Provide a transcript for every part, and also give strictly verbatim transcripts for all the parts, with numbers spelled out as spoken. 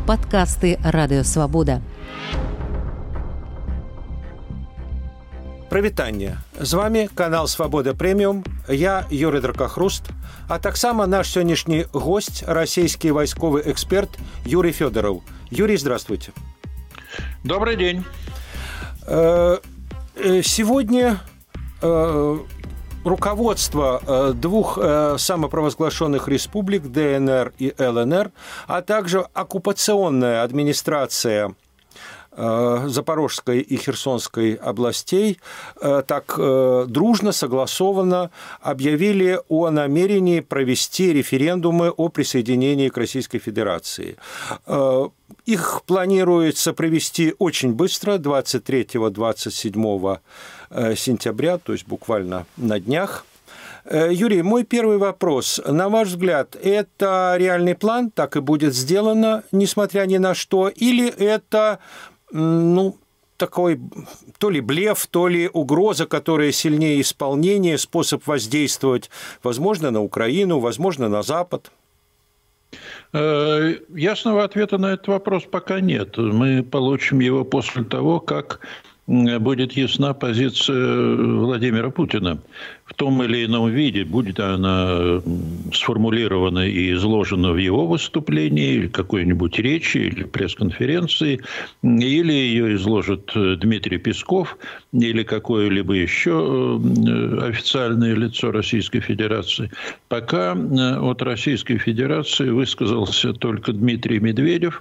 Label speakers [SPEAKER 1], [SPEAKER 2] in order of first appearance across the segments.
[SPEAKER 1] Падкасты радыёвабода.
[SPEAKER 2] Прывітанне. З вами канал Свабода Прэміум. Я Юрый Дракахруст, а таксама наш сённяшні гость, расійскі вайсковы эксперт Юрий Фёдоров. Юрий, здравствуйте.
[SPEAKER 3] Добрый день.
[SPEAKER 2] Сегодня руководство двух самопровозглашенных республик ДНР и ЛНР, а также оккупационная администрация Запорожской и Херсонской областей так дружно, согласованно объявили о намерении провести референдумы о присоединении к Российской Федерации. Их планируется провести очень быстро, двадцать третьего — двадцать седьмого сентября, то есть буквально на днях. Юрий, мой первый вопрос. На ваш взгляд, это реальный план, так и будет сделано, несмотря ни на что, или это, ну, такой то ли блеф, то ли угроза, которая сильнее исполнения, способ воздействовать, возможно, на Украину, возможно, на Запад?
[SPEAKER 3] Ясного ответа на этот вопрос пока нет. Мы получим его после того, как будет ясна позиция Владимира Путина. В том или ином виде, будет она сформулирована и изложена в его выступлении, или какой-нибудь речи, или пресс-конференции, или ее изложит Дмитрий Песков, или какое-либо еще официальное лицо Российской Федерации. Пока от Российской Федерации высказался только Дмитрий Медведев,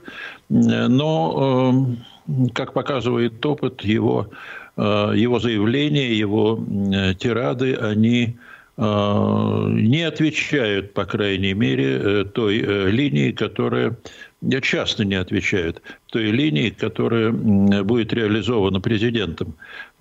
[SPEAKER 3] но, как показывает опыт, его, его заявления, его тирады, они не отвечают, по крайней мере, той линии, которая часто не отвечают той линии, которая будет реализована президентом.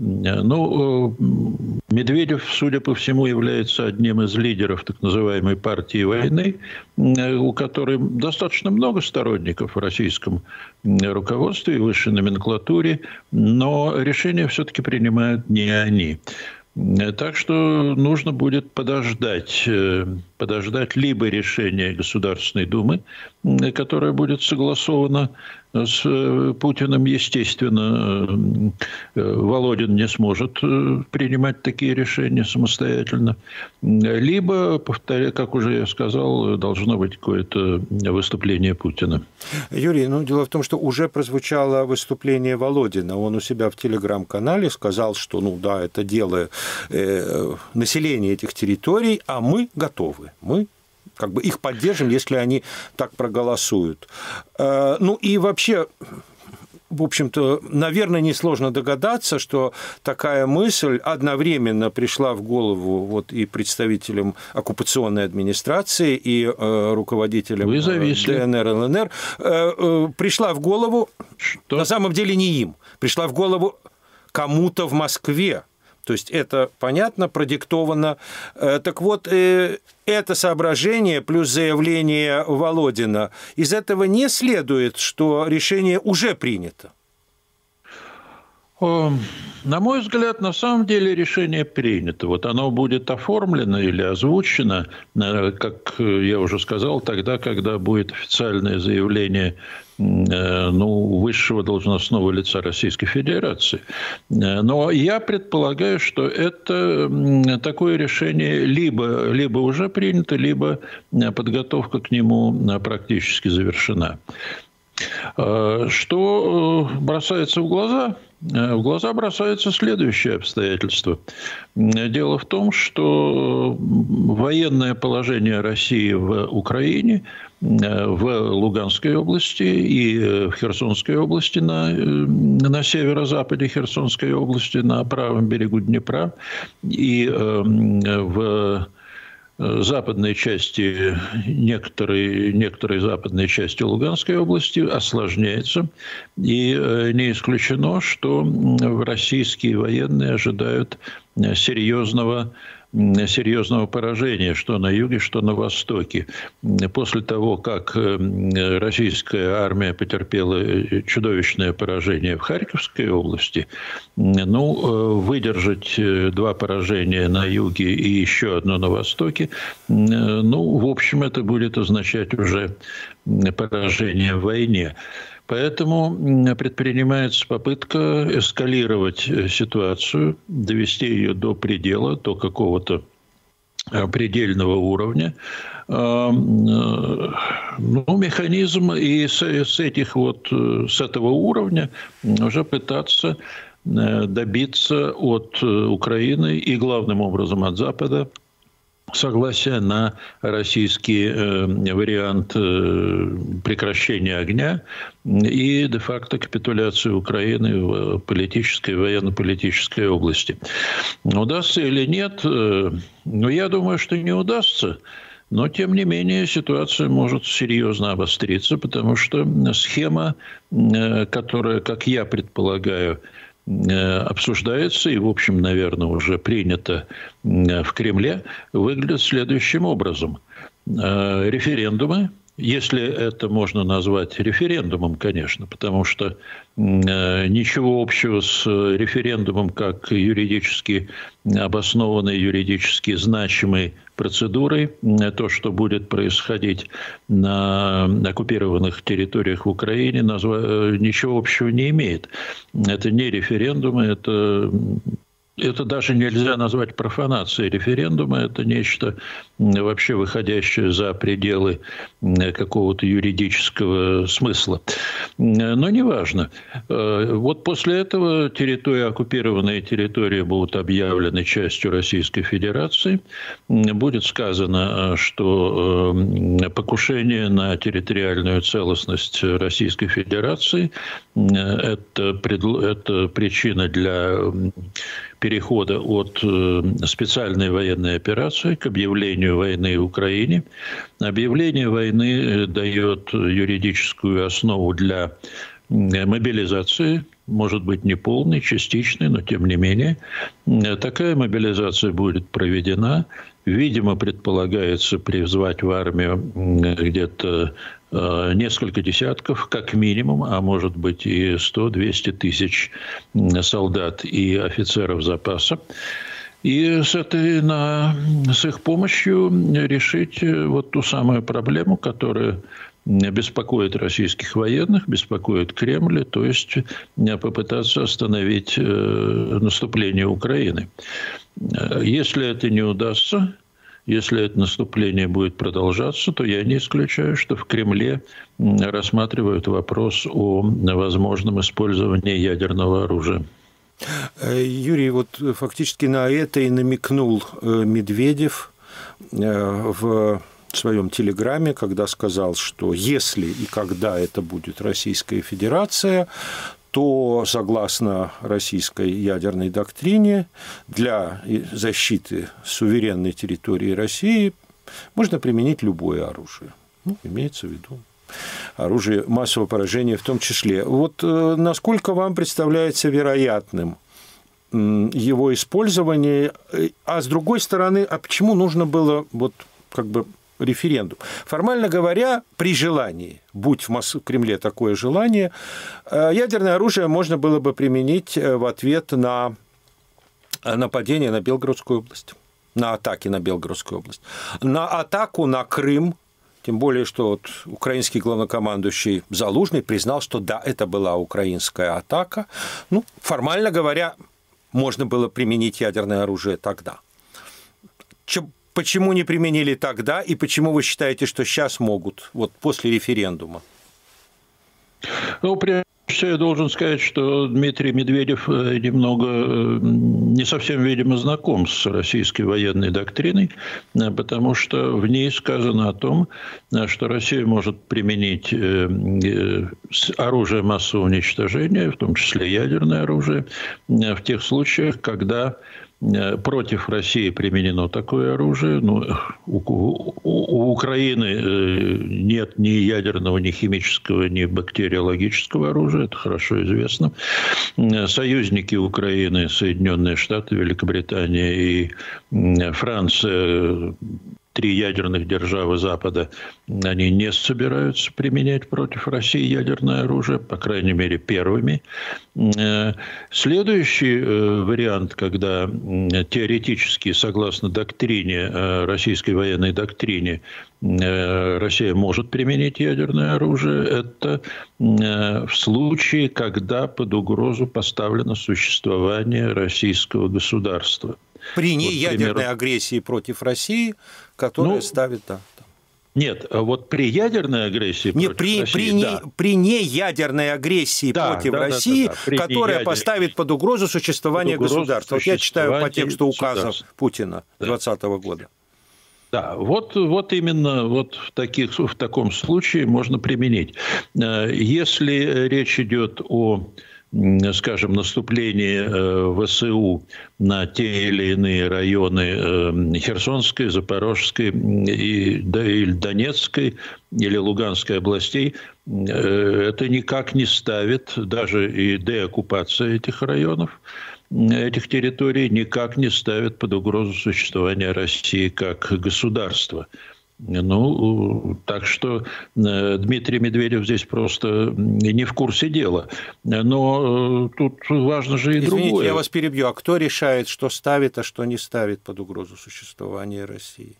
[SPEAKER 3] Ну, Медведев, судя по всему, является одним из лидеров так называемой партии войны, у которой достаточно много сторонников в российском руководстве и высшей номенклатуре, но решения все-таки принимают не они. Так что нужно будет подождать, подождать либо решение Государственной Думы, которое будет согласовано с Путиным. Естественно, Володин не сможет принимать такие решения самостоятельно. Либо, повторяю, как уже я сказал, должно быть какое-то выступление Путина.
[SPEAKER 2] Юрий, ну, дело в том, что уже прозвучало выступление Володина. Он у себя в телеграм-канале сказал, что, ну да, это дело э, населения этих территорий, а мы готовы. Мы как бы их поддержим, если они так проголосуют. Ну и вообще, в общем-то, наверное, несложно догадаться, что такая мысль одновременно пришла в голову вот и представителям оккупационной администрации, и руководителям ДНР, ЛНР. Пришла в голову, что? На самом деле не им, пришла в голову кому-то в Москве. То есть это, понятно, продиктовано. Так вот, это соображение плюс заявление Володина, из этого не следует, что решение уже принято?
[SPEAKER 3] На мой взгляд, на самом деле решение принято. Вот оно будет оформлено или озвучено, как я уже сказал, тогда, когда будет официальное заявление, ну, высшего должностного лица Российской Федерации. Но я предполагаю, что это такое решение либо, либо уже принято, либо подготовка к нему практически завершена. Что бросается в глаза? В глаза бросается следующее обстоятельство. Дело в том, что военное положение России в Украине, в Луганской области и в Херсонской области, на, на северо-западе Херсонской области, на правом берегу Днепра, и в западной части, некоторой, некоторой западной части Луганской области осложняется. И не исключено, что российские военные ожидают серьезного серьезного поражения, что на юге, что на востоке. После того, как российская армия потерпела чудовищное поражение в Харьковской области, ну, выдержать два поражения на юге и еще одно на востоке, ну, в общем, это будет означать уже поражение в войне. Поэтому предпринимается попытка эскалировать ситуацию, довести ее до предела, до какого-то предельного уровня. Ну, механизм и с, с этих вот, с этого уровня уже пытаться добиться от Украины и главным образом от Запада согласия на российский э, вариант э, прекращения огня и де-факто капитуляции Украины в политической, военно-политической области. Удастся или нет? Э, ну, я думаю, что не удастся. Но, тем не менее, ситуация может серьезно обостриться, потому что схема, э, которая, как я предполагаю, обсуждается и, в общем, наверное, уже принято в Кремле, выглядит следующим образом. Референдумы, если это можно назвать референдумом, конечно, потому что ничего общего с референдумом как юридически обоснованной, юридически значимой процедурой, то, что будет происходить на оккупированных территориях в Украине, ничего общего не имеет. Это не референдумы, это... Это даже нельзя назвать профанацией референдума. Это нечто вообще выходящее за пределы какого-то юридического смысла. Но неважно. Вот после этого территории, оккупированные территории будут объявлены частью Российской Федерации. Будет сказано, что покушение на территориальную целостность Российской Федерации – это, это причина для перехода от специальной военной операции к объявлению войны в Украине. Объявление войны дает юридическую основу для мобилизации, может быть, не полной, частичной, но тем не менее. Такая мобилизация будет проведена. Видимо, предполагается призвать в армию где-то несколько десятков, как минимум, а может быть и сто-двести тысяч солдат и офицеров запаса. И с, этой, на, с их помощью решить вот ту самую проблему, которая беспокоит российских военных, беспокоит Кремль, то есть попытаться остановить наступление Украины. Если это не удастся, если это наступление будет продолжаться, то я не исключаю, что в Кремле рассматривают вопрос о возможном использовании ядерного оружия.
[SPEAKER 2] Юрий, вот фактически на это и намекнул Медведев в своем телеграмме, когда сказал, что если и когда это будет Российская Федерация, то, согласно российской ядерной доктрине, для защиты суверенной территории России можно применить любое оружие. Ну, имеется в виду оружие массового поражения в том числе. Вот насколько вам представляется вероятным его использование? А с другой стороны, а почему нужно было вот как бы референдум? Формально говоря, при желании, будь в, Мос... в Кремле такое желание, ядерное оружие можно было бы применить в ответ на нападение на Белгородскую область, на атаки на Белгородскую область, на атаку на Крым, тем более, что вот украинский главнокомандующий Залужный признал, что да, это была украинская атака. Ну, формально говоря, можно было применить ядерное оружие тогда. Чем Почему не применили тогда, и почему вы считаете, что сейчас могут, вот после референдума?
[SPEAKER 3] Ну, прежде всего, я должен сказать, что Дмитрий Медведев немного не совсем, видимо, знаком с российской военной доктриной, потому что в ней сказано о том, что Россия может применить оружие массового уничтожения, в том числе ядерное оружие, в тех случаях, когда против России применено такое оружие. Ну, у, у, у Украины нет ни ядерного, ни химического, ни бактериологического оружия. Это хорошо известно. Союзники Украины, Соединенные Штаты, Великобритания и Франция, три ядерных державы Запада, они не собираются применять против России ядерное оружие, по крайней мере, первыми. Следующий вариант, когда теоретически, согласно доктрине, российской военной доктрине, Россия может применить ядерное оружие, это в случае, когда под угрозу поставлено существование российского государства.
[SPEAKER 2] При неядерной вот, примеру... агрессии против России, которая ну, ставит... Да,
[SPEAKER 3] нет, вот при ядерной агрессии
[SPEAKER 2] нет,
[SPEAKER 3] против
[SPEAKER 2] при,
[SPEAKER 3] России...
[SPEAKER 2] При,
[SPEAKER 3] да.
[SPEAKER 2] не, при неядерной агрессии да, против да, России, да, да, да. которая неядер... поставит под угрозу существование под угрозу государства. Вот я читаю по тексту указа Путина двадцатого да. года.
[SPEAKER 3] Да, вот, вот именно вот в, таких, в таком случае можно применить. Если речь идет о, скажем, наступлении ВСУ на те или иные районы Херсонской, Запорожской и, да, или Донецкой или Луганской областей, это никак не ставит, даже и деоккупация этих районов, этих территорий никак не ставит под угрозу существования России как государства. Ну, так что Дмитрий Медведев здесь просто не в курсе дела. Но тут важно же и
[SPEAKER 2] Извините, другое.
[SPEAKER 3] Извините,
[SPEAKER 2] я вас перебью. А кто решает, что ставит, а что не ставит под угрозу существования России?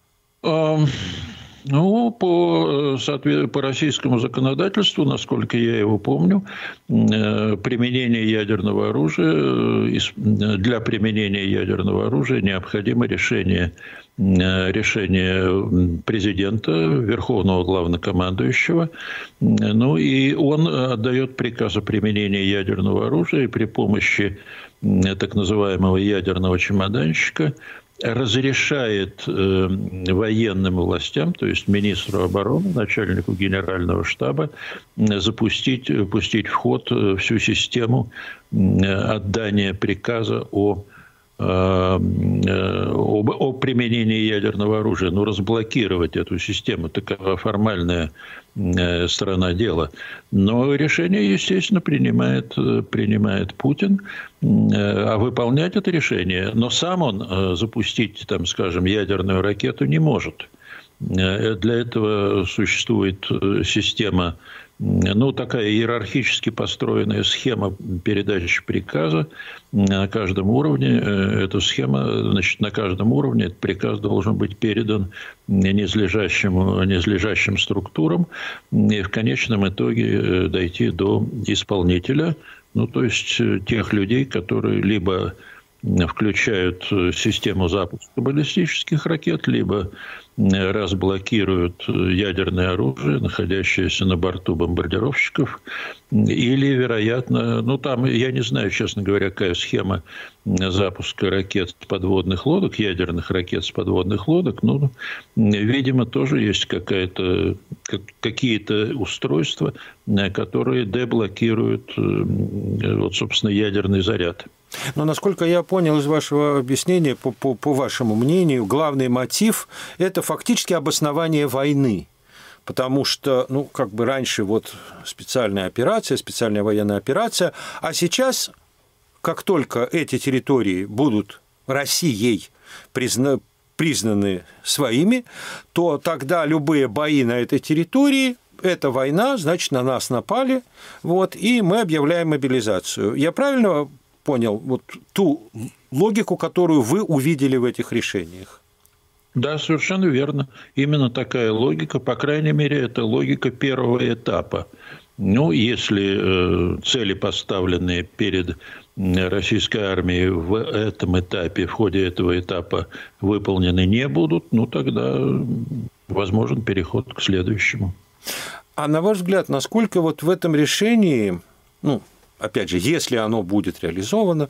[SPEAKER 3] Ну, по, по российскому законодательству, насколько я его помню, применение ядерного оружия, для применения ядерного оружия необходимо решение, решение президента, верховного главнокомандующего. Ну, и он отдает приказ о применении ядерного оружия, и при помощи так называемого ядерного чемоданчика разрешает э, военным властям, то есть министру обороны, начальнику генерального штаба, запустить, пустить в ход всю систему отдания приказа о, э, об, о применении ядерного оружия. Ну, разблокировать эту систему, такова формальная э, сторона дела. Но решение, естественно, принимает, принимает Путин. А выполнять это решение, но сам он запустить, там, скажем, ядерную ракету не может. Для этого существует система, ну, такая иерархически построенная схема передачи приказа на каждом уровне. Эта схема, значит, на каждом уровне этот приказ должен быть передан низлежащим, низлежащим структурам и в конечном итоге дойти до исполнителя. Ну, то есть тех людей, которые либо включают систему запуска баллистических ракет, либо разблокируют ядерное оружие, находящееся на борту бомбардировщиков, или, вероятно, ну, там, я не знаю, честно говоря, какая схема запуска ракет с подводных лодок, ядерных ракет с подводных лодок, ну, видимо, тоже есть какая-то, какие-то устройства, которые деблокируют, вот, собственно, ядерный заряд.
[SPEAKER 2] Но, насколько я понял из вашего объяснения, по, по, по вашему мнению, главный мотив – это фактически обоснование войны. Потому что, ну, как бы раньше вот специальная операция, специальная военная операция, а сейчас, как только эти территории будут Россией призна, признаны своими, то тогда любые бои на этой территории – это война, значит, на нас напали, вот, и мы объявляем мобилизацию. Я правильно понял вот ту логику, которую вы увидели в этих решениях?
[SPEAKER 3] Да, совершенно верно. Именно такая логика, по крайней мере, это логика первого этапа. Ну, если э, цели, поставленные перед российской армией в этом этапе, в ходе этого этапа выполнены не будут, ну, тогда возможен переход к следующему.
[SPEAKER 2] А на ваш взгляд, насколько вот в этом решении, ну, опять же, если оно будет реализовано,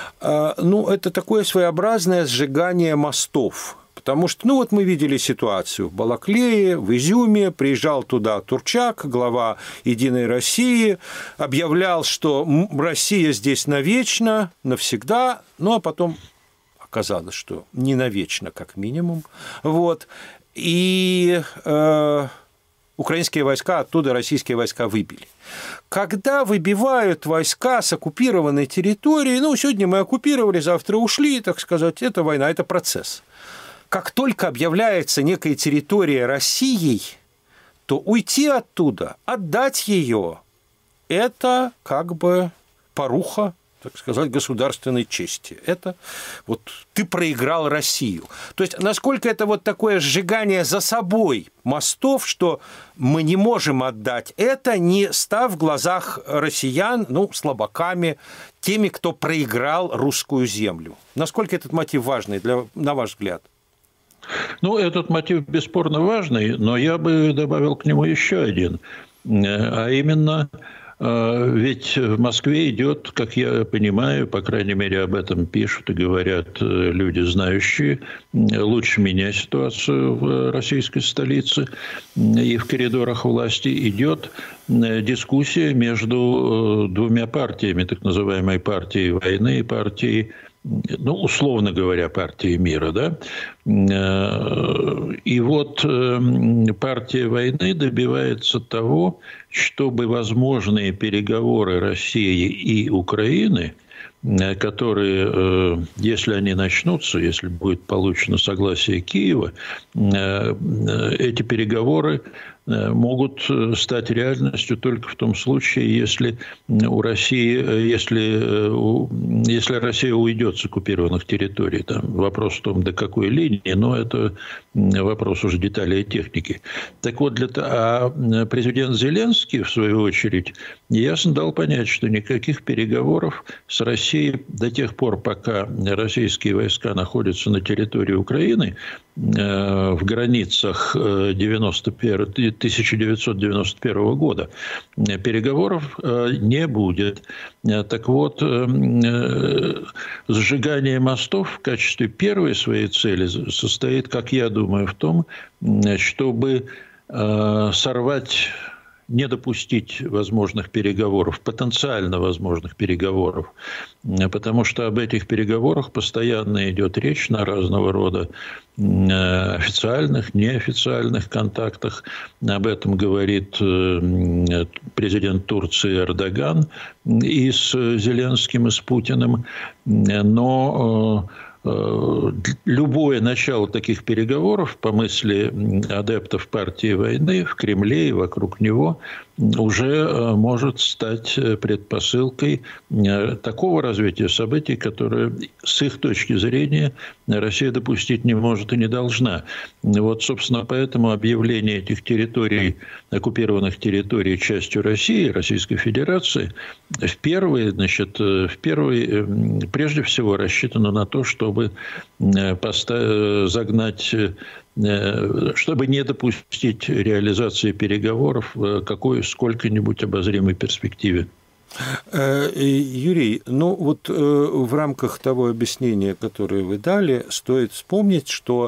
[SPEAKER 2] ну, это такое своеобразное сжигание мостов. Потому что, ну, вот мы видели ситуацию в Балаклее, в Изюме, приезжал туда Турчак, глава «Единой России», объявлял, что Россия здесь навечно, навсегда, ну, а потом казалось, что не навечно, как минимум. Вот. И э, украинские войска оттуда российские войска выбили. Когда выбивают войска с оккупированной территории, ну, сегодня мы оккупировали, завтра ушли, так сказать, это война, это процесс. Как только объявляется некая территория Россией, то уйти оттуда, отдать ее, это как бы поруха, так сказать, государственной чести. Это вот ты проиграл Россию. То есть, насколько это вот такое сжигание за собой мостов, что мы не можем отдать это, не став в глазах россиян, ну, слабаками, теми, кто проиграл русскую землю. Насколько этот мотив важный, для, на ваш взгляд?
[SPEAKER 3] Ну, этот мотив бесспорно важный, но я бы добавил к нему еще один. А именно, ведь в Москве идет, как я понимаю, по крайней мере, об этом пишут и говорят люди, знающие лучше меня ситуацию в российской столице и в коридорах власти, идет дискуссия между двумя партиями, так называемой партией войны и партией, ну, условно говоря, партии мира, да. И вот партия войны добивается того, чтобы возможные переговоры России и Украины, которые, если они начнутся, если будет получено согласие Киева, эти переговоры могут стать реальностью только в том случае, если у России, если, если Россия уйдет с оккупированных территорий. Там вопрос в том, до какой линии, но это вопрос уже деталей техники. Так вот, для, а президент Зеленский, в свою очередь, ясно дал понять, что никаких переговоров с Россией до тех пор, пока российские войска находятся на территории Украины, в границах тысяча девятьсот девяносто первого года, переговоров не будет. Так вот, сжигание мостов в качестве первой своей цели состоит, как я думаю, в том, чтобы сорвать, не допустить возможных переговоров, потенциально возможных переговоров, потому что об этих переговорах постоянно идет речь на разного рода официальных, неофициальных контактах. Об этом говорит президент Турции Эрдоган и с Зеленским, и с Путиным. Но любое начало таких переговоров, по мысли адептов партии войны, в Кремле и вокруг него, уже может стать предпосылкой такого развития событий, которое, с их точки зрения, Россия допустить не может и не должна. Вот, собственно, поэтому объявление этих территорий, оккупированных территорий частью России, Российской Федерации, в первый, значит, в первый, прежде всего рассчитано на то, чтобы поставить, загнать, чтобы не допустить реализации переговоров в какой сколько-нибудь обозримой перспективе.
[SPEAKER 2] Юрий, ну вот в рамках того объяснения, которое вы дали, стоит вспомнить, что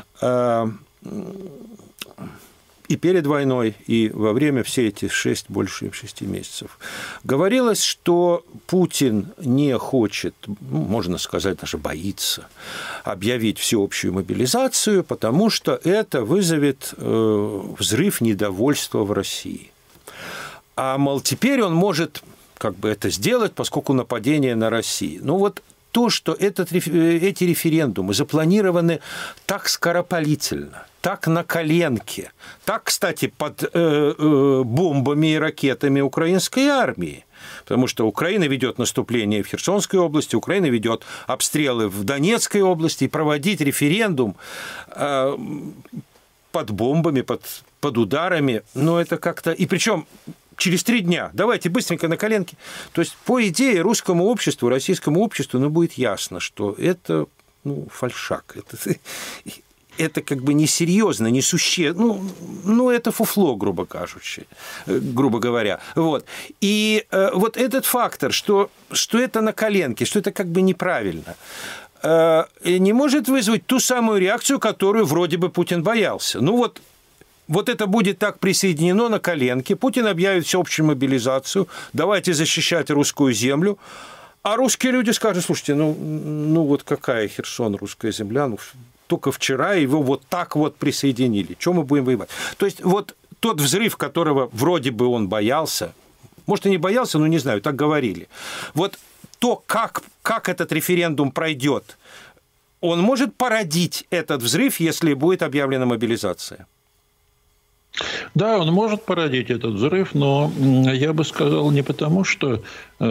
[SPEAKER 2] и перед войной, и во время все эти шесть, больше шести месяцев говорилось, что Путин не хочет, ну, можно сказать, даже боится объявить всеобщую мобилизацию, потому что это вызовет э, взрыв недовольства в России. А, мол, теперь он может как бы это сделать, поскольку нападение на Россию. Ну вот то, что этот, эти референдумы запланированы так скоропалительно, так на коленке, так, кстати, под э, э, бомбами и ракетами украинской армии, потому что Украина ведет наступление в Херсонской области, Украина ведет обстрелы в Донецкой области, и проводить референдум э, под бомбами, под, под ударами, ну, это как-то... И причем через три дня, давайте быстренько на коленке. То есть, по идее, русскому обществу, российскому обществу, ну, будет ясно, что это, ну, фальшак, это... Это как бы несерьезно, несущественно, ну, ну, это фуфло, грубо кажучи, грубо говоря. Вот. И э, вот этот фактор, что, что это на коленке, что это как бы неправильно, э, не может вызвать ту самую реакцию, которую вроде бы Путин боялся. Ну вот, вот это будет так присоединено на коленке, Путин объявит всеобщую мобилизацию, давайте защищать русскую землю, А русские люди скажут, слушайте, ну, ну вот какая Херсон, русская земля, ну, только вчера его вот так вот присоединили. Чем мы будем воевать? То есть вот тот взрыв, которого вроде бы он боялся, может, и не боялся, но не знаю, так говорили. Вот то, как, как этот референдум пройдет, он может породить этот взрыв, если будет объявлена мобилизация?
[SPEAKER 3] Да, он может породить этот взрыв, но я бы сказал не потому, что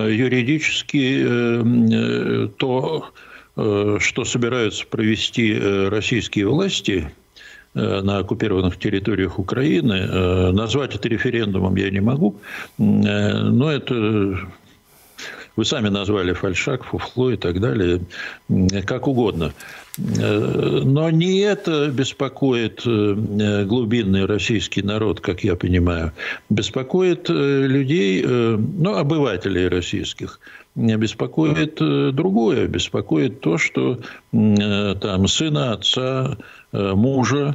[SPEAKER 3] юридически то, что собираются провести российские власти на оккупированных территориях Украины, назвать это референдумом я не могу, но это... Вы сами назвали фальшак, фуфло и так далее, как угодно. Но не это беспокоит глубинный российский народ, как я понимаю. Беспокоит людей, ну, обывателей российских. Беспокоит другое. Беспокоит то, что там сына, отца, мужа,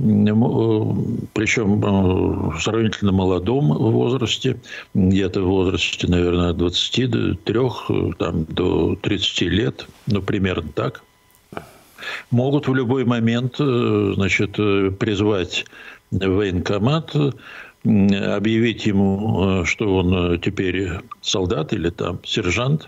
[SPEAKER 3] причем в сравнительно молодом возрасте, где-то в возрасте, наверное, от двадцати трёх там, до тридцати лет, ну, примерно так, могут в любой момент, значит, призвать в военкомат, объявить ему, что он теперь солдат или там сержант,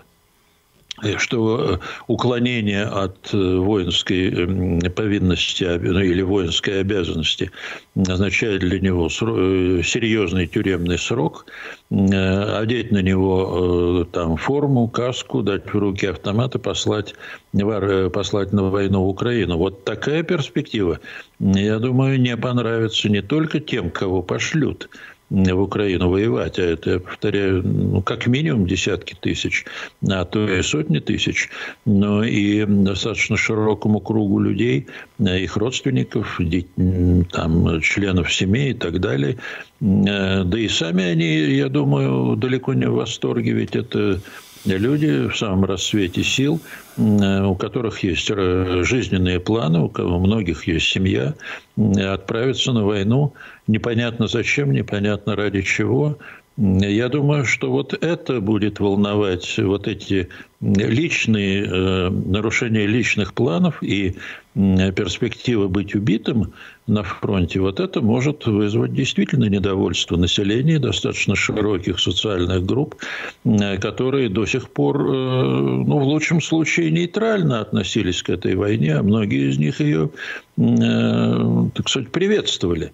[SPEAKER 3] что уклонение от воинской повинности или воинской обязанности означает для него серьезный тюремный срок, одеть на него там форму, каску, дать в руки автомат и послать, послать на войну в Украину. Вот такая перспектива, я думаю, не понравится не только тем, кого пошлют в Украину воевать, а это, я повторяю, ну, как минимум десятки тысяч, а то и сотни тысяч, но и достаточно широкому кругу людей, их родственников, там, членов семей и так далее. Да и сами они, я думаю, далеко не в восторге, ведь это люди в самом расцвете сил, у которых есть жизненные планы, у кого у многих есть семья, отправиться на войну непонятно зачем, непонятно ради чего. Я думаю, что вот это будет волновать, вот эти личные э, нарушения личных планов и э, перспектива быть убитым на фронте, вот это может вызвать действительно недовольство населения, достаточно широких социальных групп, э, которые до сих пор, э, ну, в лучшем случае, нейтрально относились к этой войне, а многие из них ее, э, так сказать, приветствовали.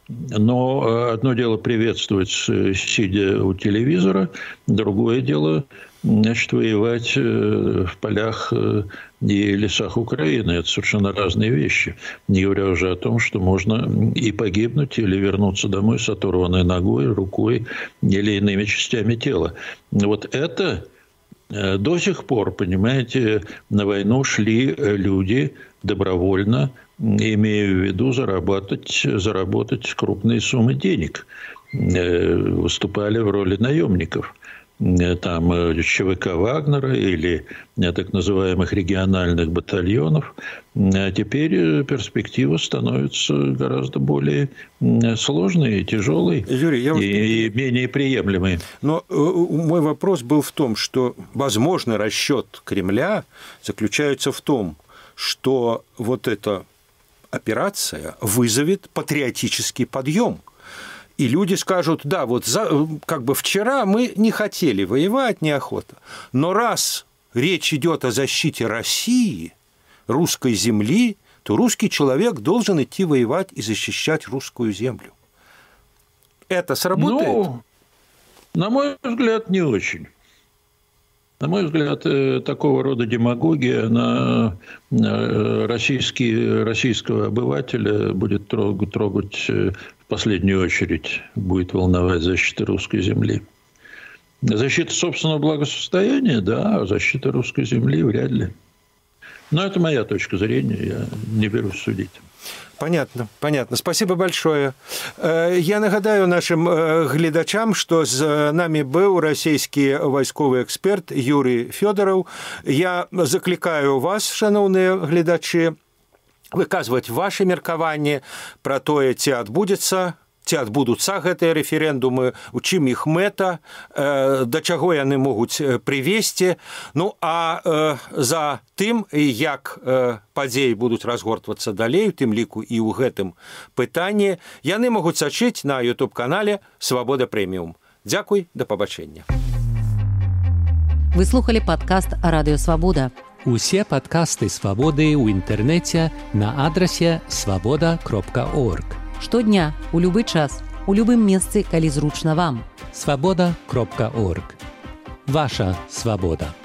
[SPEAKER 3] Но одно дело приветствовать, сидя у телевизора, другое дело, значит, воевать в полях и лесах Украины. Это совершенно разные вещи. Не говоря уже о том, что можно и погибнуть, или вернуться домой с оторванной ногой, рукой или иными частями тела. Вот это до сих пор, понимаете, на войну шли люди добровольно, имея в виду заработать, заработать крупные суммы денег. Выступали в роли наемников. Там ЧВК Вагнера или так называемых региональных батальонов. А теперь перспектива становится гораздо более сложной, тяжелой,
[SPEAKER 2] Юрий, я вас...
[SPEAKER 3] и менее приемлемой.
[SPEAKER 2] Но мой вопрос был в том, что возможный расчет Кремля заключается в том, что вот эта операция вызовет патриотический подъем. И люди скажут, да, вот за, как бы вчера мы не хотели воевать, неохота. Но раз речь идет о защите России, русской земли, то русский человек должен идти воевать и защищать русскую землю. Это сработает?
[SPEAKER 3] Ну, на мой взгляд, не очень. На мой взгляд, такого рода демагогия на российский, российского обывателя будет трогать, трогать в последнюю очередь, будет волновать защита русской земли. Защита собственного благосостояния, да, а защита русской земли вряд ли. Но это моя точка зрения, я не берусь судить.
[SPEAKER 2] Понятно, понятно. Спасибо большое. Я нагадаю нашим глядачам, что з нами быў расійскі вайсковы эксперт Юрий Фёдоров. Я закликаю вас, шановные глядачи, выказывать ваши меркаванні про тое, ці адбудзецца ці адбудуцца гэтыя рэферэндумы, у чым іх мэта, да чаго яны могуць прывесці. Ну, а за тым, як падзеі будуць разгортвацца далей, у тым ліку і ў гэтым пытанні, яны могуць сачыць на ютуб-канале «Свабода Прэміум». Дзякуй, да пабачэння.
[SPEAKER 1] Вы слухали падкаст «Радыё Свабода».
[SPEAKER 4] Усе падкасты «Свабоды» ў інтэрнэце на адрасе свабода кропка орг.
[SPEAKER 1] Штодня, у любы час, у любым месцы, калі зручна вам.
[SPEAKER 4] свабода кропка орг. Ваша свабода.